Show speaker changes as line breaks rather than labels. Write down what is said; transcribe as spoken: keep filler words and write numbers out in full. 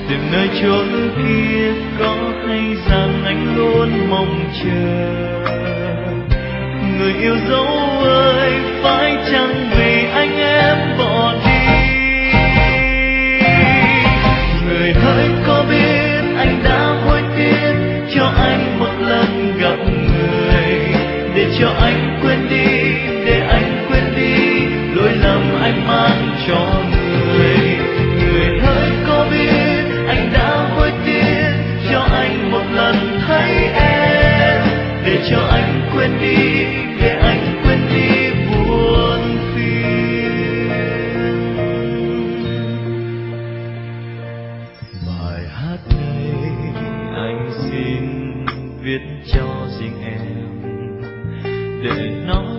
Tìm nơi chốn kia có hay rằng anh luôn mong chờ. Người yêu dấu ơi, phải chăng vì anh em bỏ đi? Người hỡi có biết anh đã hối tiếc cho anh một lần gặp người, để cho anh quên đi, để anh quên đi lỗi lầm anh mang cho người. Người hỡi có biết anh đã hối tiếc cho anh một lần thấy em, để cho anh quên đi, để anh quên đi buồn phiền. Bài hát này anh xin viết cho riêng em, để nói